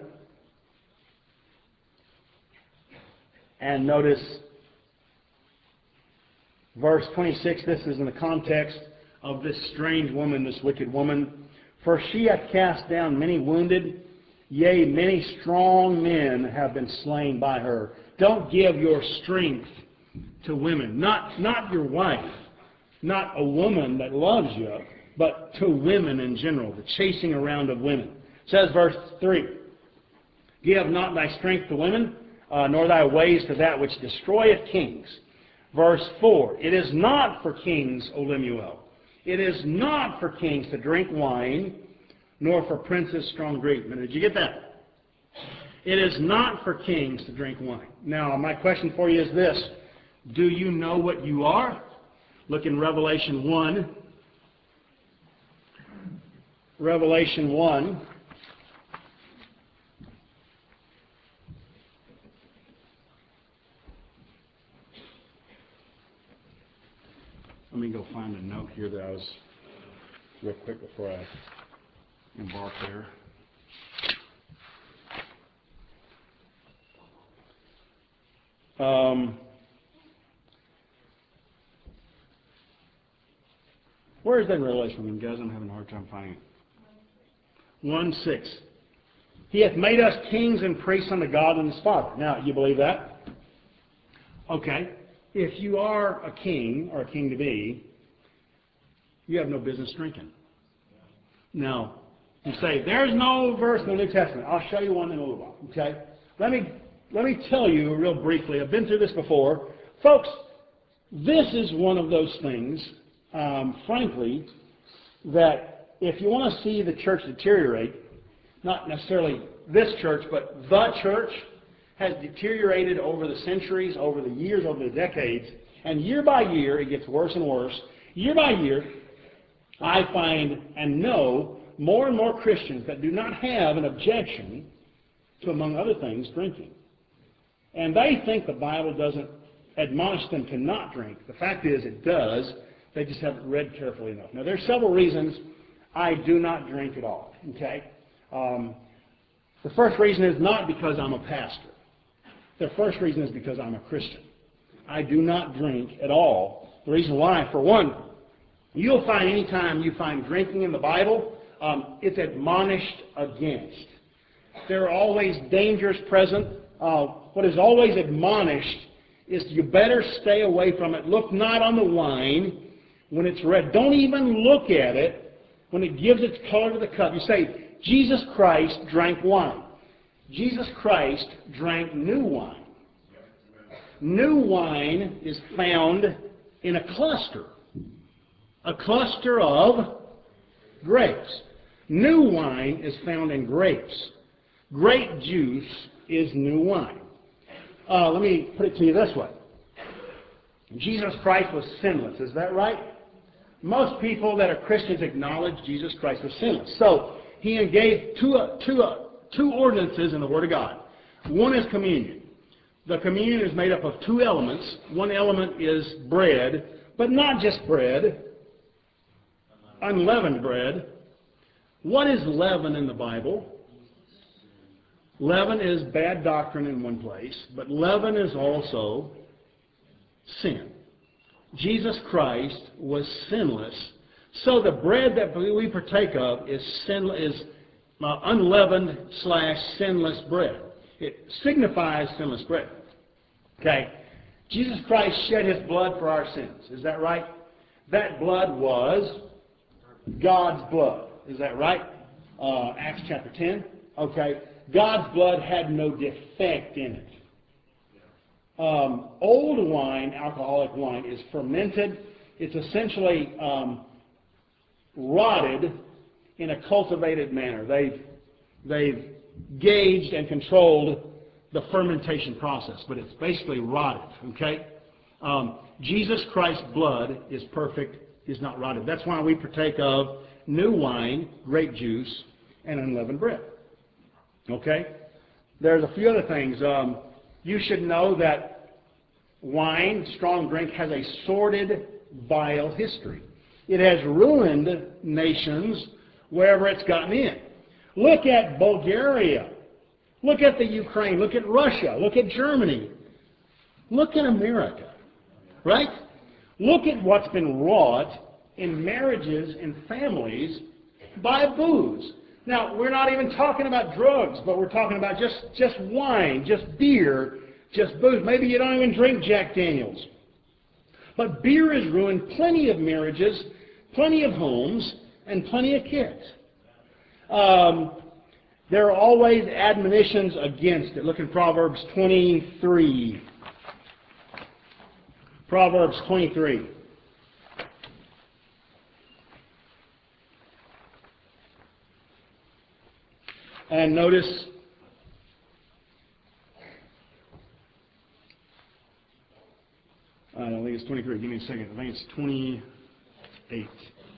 And notice verse twenty-six. This is in the context of this strange woman, this wicked woman. For she hath cast down many wounded, yea, many strong men have been slain by her. Don't give your strength to women. Not, not your wife, not a woman that loves you, but to women in general, the chasing around of women. It says verse three, give not thy strength to women, uh, nor thy ways to that which destroyeth kings. Verse four, it is not for kings, O Lemuel, it is not for kings to drink wine, nor for princes strong drink. Now, did you get that? It is not for kings to drink wine. Now, my question for you is this. Do you know what you are? Look in Revelation one. Revelation one. Let me go find a note here that I was real quick before I embark there. Um, where is that in Revelation, guys? I'm having a hard time finding it. one six. He hath made us kings and priests unto God and His Father. Now, you believe that? Okay. If you are a king, or a king to be, you have no business drinking. Now, you say, there's no verse in the New Testament. I'll show you one in a little while. Okay? Let me, let me tell you real briefly. I've been through this before. Folks, this is one of those things, um, frankly, that if you want to see the church deteriorate, not necessarily this church, but the church has deteriorated over the centuries, over the years, over the decades, and year by year it gets worse and worse. Year by year, I find and know more and more Christians that do not have an objection to, among other things, drinking. And they think the Bible doesn't admonish them to not drink. The fact is, it does. They just haven't read carefully enough. Now, there's several reasons I do not drink at all. Okay? Um, the first reason is not because I'm a pastor. The first reason is because I'm a Christian. I do not drink at all. The reason why, for one, you'll find any time you find drinking in the Bible, um, it's admonished against. There are always dangers present. Uh, what is always admonished is you better stay away from it. Look not on the wine when it's red. Don't even look at it when it gives its color to the cup. You say, Jesus Christ drank wine. Jesus Christ drank new wine. New wine is found in a cluster. A cluster of grapes. New wine is found in grapes. Grape juice is new wine. Uh, let me put it to you this way. Jesus Christ was sinless. Is that right? Most people that are Christians acknowledge Jesus Christ was sinless. So, He gave two, uh, two, uh, two ordinances in the Word of God. One is communion. The communion is made up of two elements. One element is bread, but not just bread, unleavened bread. What is leaven in the Bible? Leaven is bad doctrine in one place, but leaven is also sin. Jesus Christ was sinless, so the bread that we partake of is sin, is uh, unleavened slash sinless bread. It signifies sinless bread. Okay, Jesus Christ shed His blood for our sins. Is that right? That blood was God's blood. Is that right? Uh, Acts chapter ten. Okay. God's blood had no defect in it. Um, old wine, alcoholic wine, is fermented. It's essentially um, rotted in a cultivated manner. They've, they've gauged and controlled the fermentation process, but it's basically rotted. Okay. Um, Jesus Christ's blood is perfect, is not rotted. That's why we partake of new wine, grape juice, and unleavened bread. Okay? There's a few other things. Um, you should know that wine, strong drink, has a sordid, vile history. It has ruined nations wherever it's gotten in. Look at Bulgaria. Look at the Ukraine. Look at Russia. Look at Germany. Look at America. Right? Look at what's been wrought in marriages and families by booze. Now, we're not even talking about drugs, but we're talking about just, just wine, just beer, just booze. Maybe you don't even drink Jack Daniels. But beer has ruined plenty of marriages, plenty of homes, and plenty of kids. Um, there are always admonitions against it. Look in Proverbs twenty-three. Proverbs twenty-three. And notice I don't think it's twenty-three. Give me a second. I think it's twenty-eight.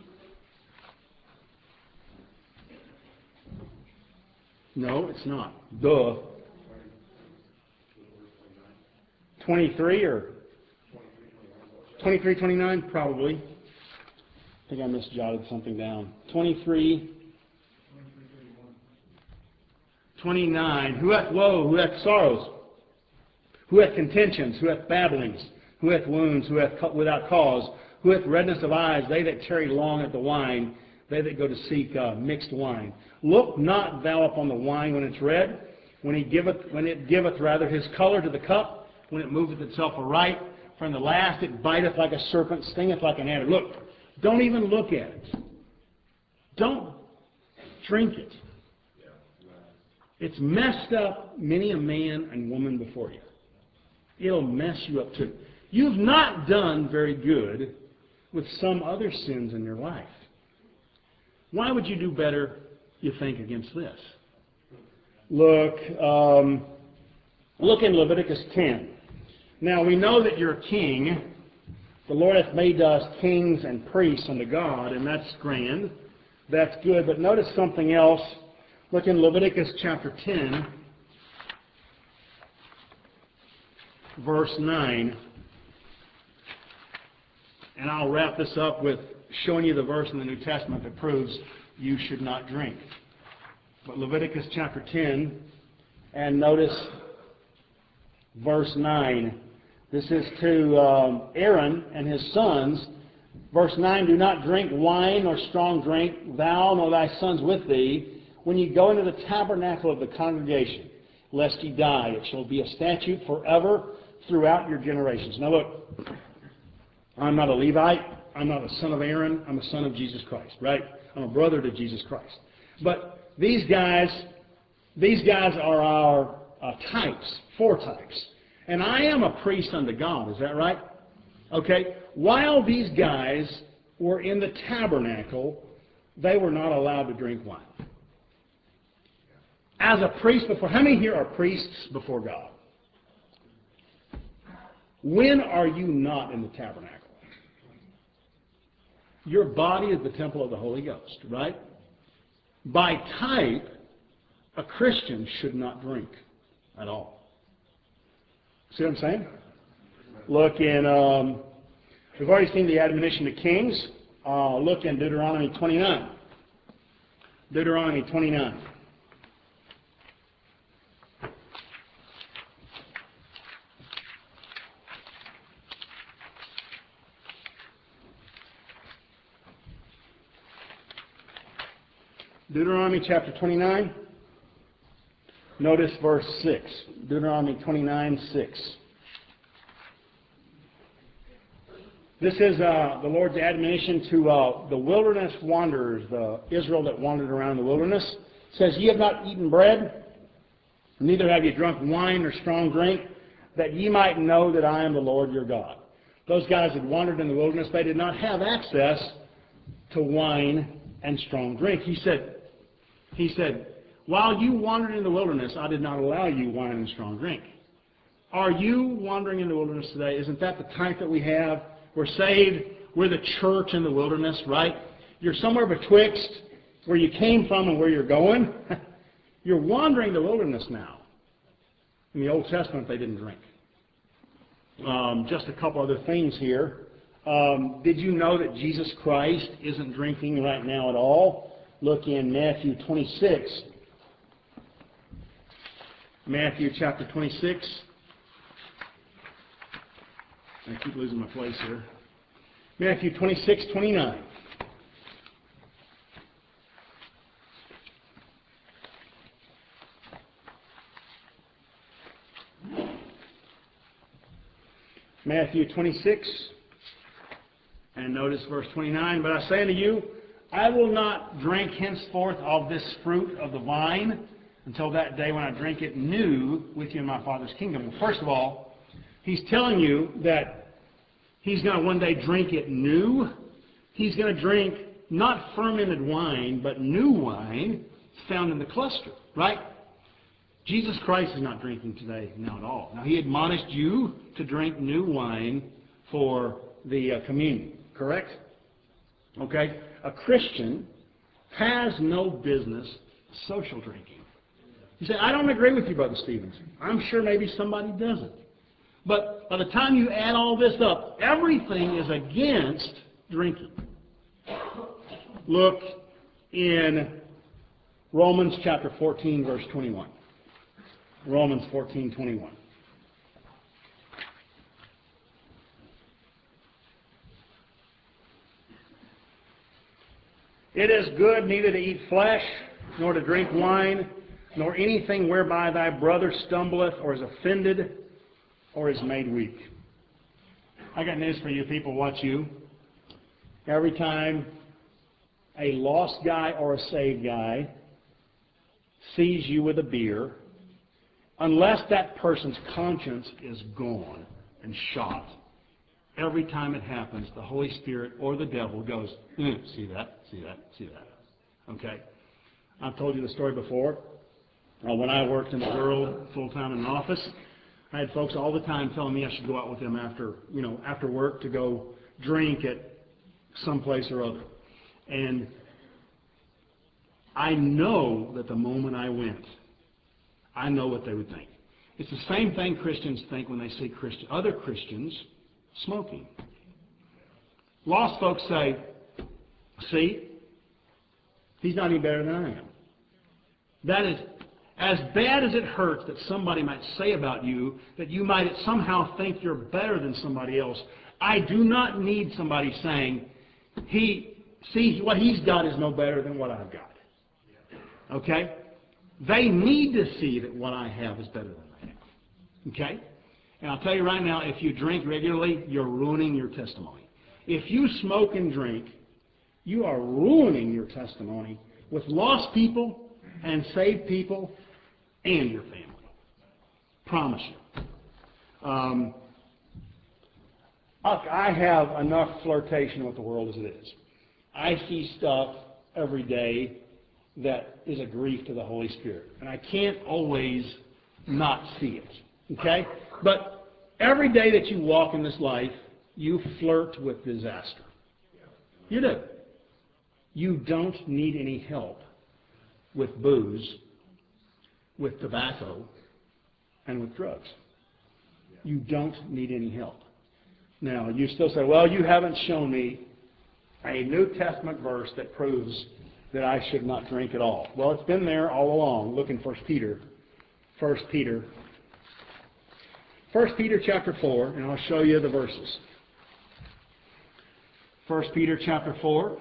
No, it's not. Duh. twenty-three or twenty-three, twenty-nine? Probably. I think I misjotted something down. twenty-three, twenty-nine. Who hath woe? Who hath sorrows? Who hath contentions? Who hath babblings? Who hath wounds? Who hath without cause? Who hath redness of eyes? They that tarry long at the wine, they that go to seek uh, mixed wine. Look not thou upon the wine when it's red, when he giveth, when it giveth rather his color to the cup, when it moveth itself aright. For in the last it biteth like a serpent, stingeth like an adder. Look, don't even look at it. Don't drink it. It's messed up many a man and woman before you. It'll mess you up too. You've not done very good with some other sins in your life. Why would you do better, you think, against this? Look, um, look in Leviticus ten. Now we know that you're a king. The Lord hath made us kings and priests unto God, and that's grand. That's good. But notice something else. Look in Leviticus chapter ten, verse nine. And I'll wrap this up with showing you the verse in the New Testament that proves you should not drink. But Leviticus chapter ten, and notice verse nine. This is to um, Aaron and his sons. Verse nine, do not drink wine nor strong drink, thou nor thy sons with thee, when ye go into the tabernacle of the congregation, lest ye die. It shall be a statute forever throughout your generations. Now look, I'm not a Levite. I'm not a son of Aaron. I'm a son of Jesus Christ, right? I'm a brother to Jesus Christ. But these guys, these guys are our uh, types, four types. And I am a priest unto God, is that right? Okay. While these guys were in the tabernacle, they were not allowed to drink wine. As a priest before, how many here are priests before God? When are you not in the tabernacle? Your body is the temple of the Holy Ghost, right? By type, a Christian should not drink at all. See what I'm saying? Look in, um, we've already seen the admonition to kings. Uh, look in Deuteronomy twenty-nine. Deuteronomy twenty-nine. Deuteronomy chapter twenty-nine. Notice verse six. Deuteronomy twenty-nine, six. This is uh, the Lord's admonition to uh, the wilderness wanderers, the Israel that wandered around the wilderness. It says, ye have not eaten bread, neither have ye drunk wine or strong drink, that ye might know that I am the Lord your God. Those guys had wandered in the wilderness. They did not have access to wine and strong drink. He said, he said, while you wandered in the wilderness, I did not allow you wine and strong drink. Are you wandering in the wilderness today? Isn't that the type that we have? We're saved. We're the church in the wilderness, right? You're somewhere betwixt where you came from and where you're going. You're wandering the wilderness now. In the Old Testament, they didn't drink. Um, just a couple other things here. Um, did you know that Jesus Christ isn't drinking right now at all? Look in Matthew twenty-six. Matthew chapter twenty-six. I keep losing my place here. Matthew twenty-six, twenty-nine. Matthew twenty-six, and notice verse twenty-nine. But I say unto you, I will not drink henceforth of this fruit of the vine until that day when I drink it new with you in my Father's kingdom. Well, first of all, he's telling you that he's going to one day drink it new. He's going to drink not fermented wine, but new wine found in the cluster, right? Jesus Christ is not drinking today, not at all. Now, he admonished you to drink new wine for the uh, communion, correct? Okay? A Christian has no business social drinking. You say, I don't agree with you, Brother Stevens. I'm sure maybe somebody doesn't. But by the time you add all this up, everything is against drinking. Look in Romans chapter fourteen, verse twenty-one. Romans fourteen, twenty-one. It is good neither to eat flesh, nor to drink wine, nor anything whereby thy brother stumbleth, or is offended, or is made weak. I got news for you people, watch you. Every time a lost guy or a saved guy sees you with a beer, unless that person's conscience is gone and shot, every time it happens, the Holy Spirit or the devil goes, mm, see that, see that, see that. Okay? I've told you the story before. Uh, when I worked in the world full-time in an office, I had folks all the time telling me I should go out with them after, you know, after work to go drink at some place or other. And I know that the moment I went, I know what they would think. It's the same thing Christians think when they see Christian, other Christians smoking. Lost folks say, see, he's not any better than I am. That is, as bad as it hurts that somebody might say about you, that you might somehow think you're better than somebody else, I do not need somebody saying, he, see, what he's got is no better than what I've got. Okay? They need to see that what I have is better than I have. Okay? And I'll tell you right now, if you drink regularly, you're ruining your testimony. If you smoke and drink, you are ruining your testimony with lost people and saved people and your family. Promise you. Um, look, I have enough flirtation with the world as it is. I see stuff every day that is a grief to the Holy Spirit. And I can't always not see it. Okay? But every day that you walk in this life, you flirt with disaster. You do. You don't need any help with booze, with tobacco, and with drugs. You don't need any help. Now, you still say, well, you haven't shown me a New Testament verse that proves that I should not drink at all. Well, it's been there all along. Look in First Peter. First Peter. First Peter chapter four, and I'll show you the verses. First Peter chapter four.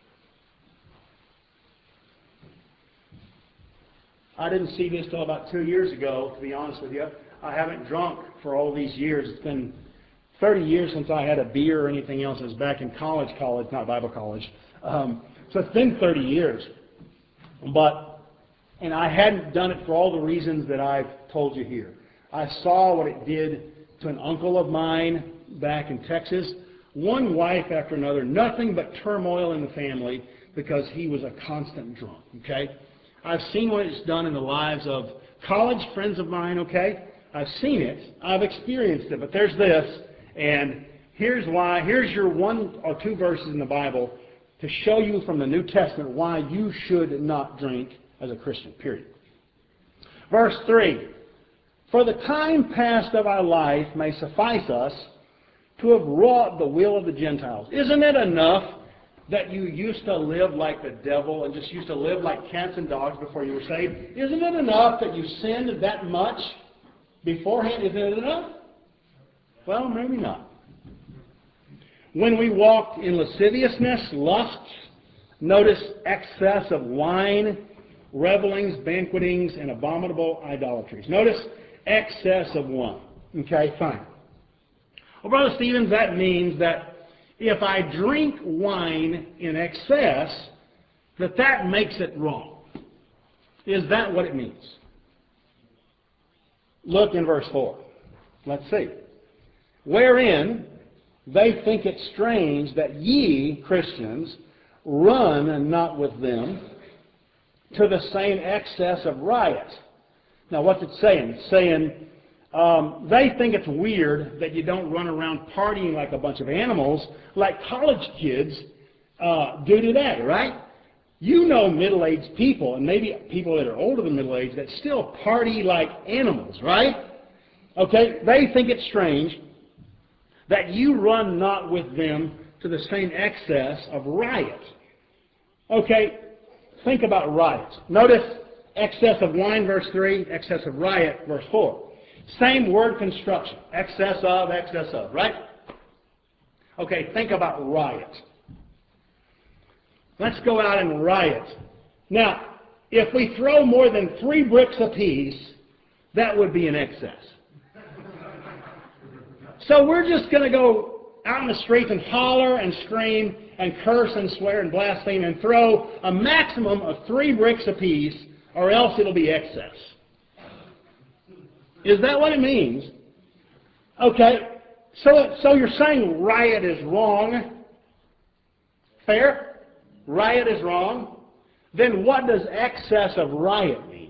I didn't see this till about two years ago, to be honest with you. I haven't drunk for all these years. It's been thirty years since I had a beer or anything else. I was back in college, college, not Bible college. Um, so it's been thirty years. But, and I hadn't done it for all the reasons that I've told you here. I saw what it did to an uncle of mine back in Texas. One wife after another, nothing but turmoil in the family because he was a constant drunk, okay? I've seen what it's done in the lives of college friends of mine, okay? I've seen it. I've experienced it. But there's this, and here's why. Here's your one or two verses in the Bible to show you from the New Testament why you should not drink as a Christian, period. Verse three, for the time past of our life may suffice us to have wrought the will of the Gentiles. Isn't it enough that you used to live like the devil and just used to live like cats and dogs before you were saved? Isn't it enough that you sinned that much beforehand? Isn't it enough? Well, maybe not. When we walked in lasciviousness, lust, notice excess of wine, revelings, banquetings, and abominable idolatries. Notice excess of wine. Okay, fine. Well, Brother Stevens, that means that if I drink wine in excess, that that makes it wrong. Is that what it means? Look in verse four. Let's see. Wherein they think it strange that ye, Christians, run and not with them to the same excess of riot. Now, what's it saying? It's saying um, they think it's weird that you don't run around partying like a bunch of animals like college kids uh, do today, right? You know middle-aged people, and maybe people that are older than middle-aged, that still party like animals, right? Okay, they think it's strange that you run not with them to the same excess of riot. Okay, think about riot. Notice excess of wine, verse three, excess of riot, verse four. Same word construction, excess of, excess of, right? Okay, think about riot. Let's go out and riot. Now, if we throw more than three bricks apiece, that would be an excess. So we're just going to go out in the streets and holler and scream and curse and swear and blaspheme and throw a maximum of three bricks apiece, or else it'll be excess. Is that what it means? Okay, so, so you're saying riot is wrong. Fair? Riot is wrong. Then what does excess of riot mean?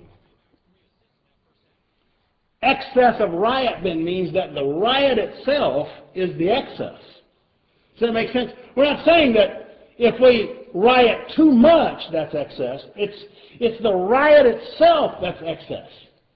Excess of riot then means that the riot itself is the excess. Does that make sense? We're not saying that if we riot too much, that's excess. It's, it's the riot itself that's excess.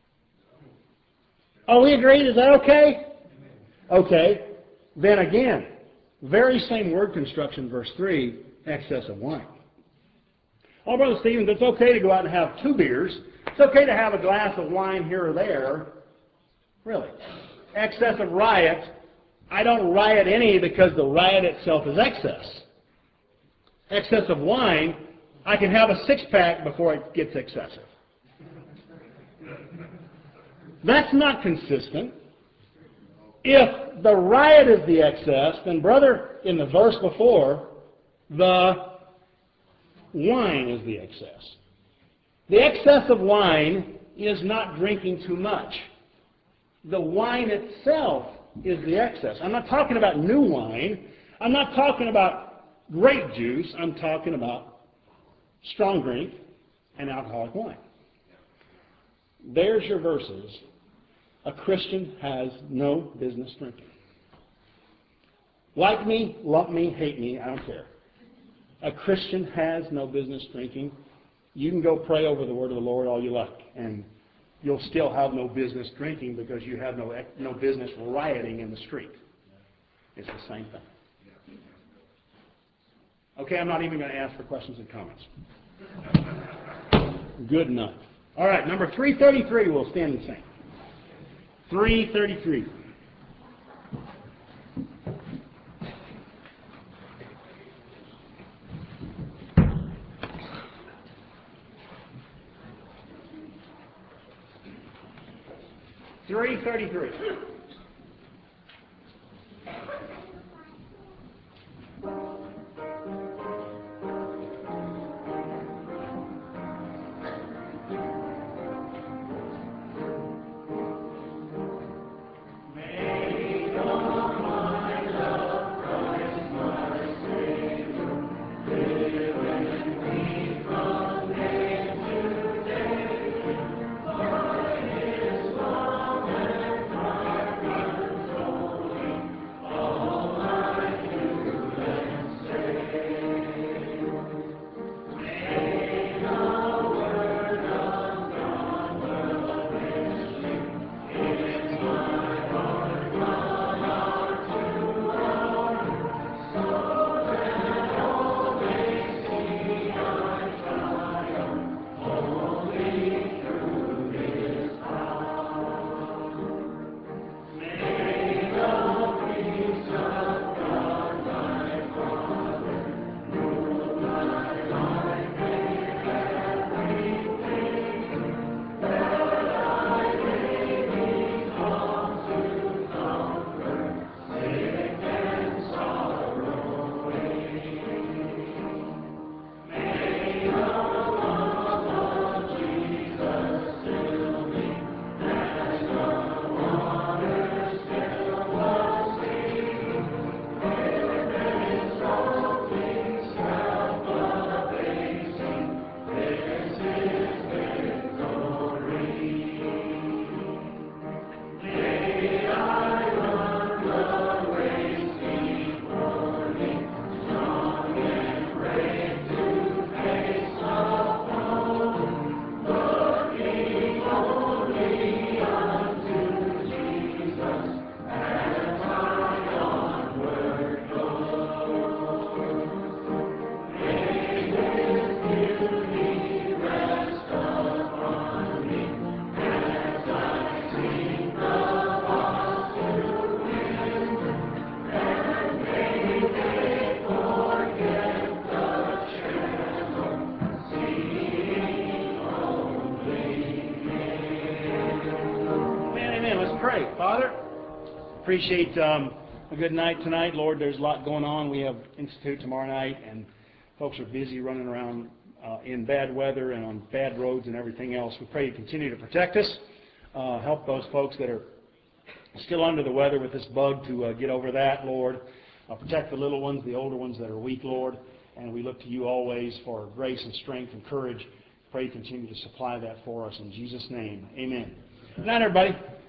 Are we agreed? Is that okay? Okay. Then again, very same word construction, verse three, excess of wine. Oh, Brother Stevens, it's okay to go out and have two beers. It's okay to have a glass of wine here or there. Really. Excess of riot, I don't riot any because the riot itself is excess. Excess of wine, I can have a six-pack before it gets excessive. That's not consistent. If the riot is the excess, then, brother, in the verse before, the wine is the excess. The excess of wine is not drinking too much. The wine itself is the excess. I'm not talking about new wine. I'm not talking about grape juice. I'm talking about strong drink and alcoholic wine. There's your verses. A Christian has no business drinking. Like me, lump me, hate me, I don't care. A Christian has no business drinking. You can go pray over the word of the Lord all you like, and you'll still have no business drinking because you have no, no business rioting in the street. It's the same thing. Okay, I'm not even going to ask for questions and comments. Good enough. All right, number three thirty-three will stand and sing. three thirty-three. three thirty-three. pray. Father, appreciate um, a good night tonight. Lord, there's a lot going on. We have Institute tomorrow night, and folks are busy running around uh, in bad weather and on bad roads and everything else. We pray you continue to protect us. Uh, help those folks that are still under the weather with this bug to uh, get over that, Lord. Uh, protect the little ones, the older ones that are weak, Lord. And we look to you always for grace and strength and courage. Pray you continue to supply that for us. In Jesus' name, amen. Good night, everybody.